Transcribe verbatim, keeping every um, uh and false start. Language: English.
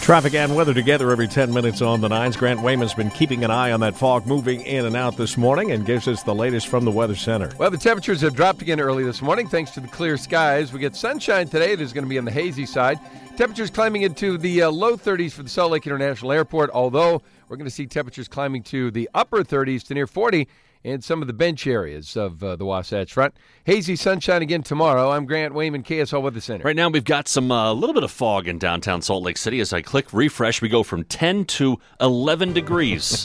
Traffic and weather together every ten minutes on the nines. Grant Wayman's been keeping an eye on that fog moving in and out this morning and gives us the latest from the Weather Center. Well, the temperatures have dropped again early this morning thanks to the clear skies. We get sunshine today. It is going to be on the hazy side. Temperatures climbing into the uh, low thirties for the Salt Lake International Airport, although we're going to see temperatures climbing to the upper thirties to near forty in some of the bench areas of uh, the Wasatch Front. Hazy sunshine again tomorrow. I'm Grant Wayman, K S L Weather Center. Right now we've got some a uh, little bit of fog in downtown Salt Lake City. As I click refresh, we go from ten to eleven degrees.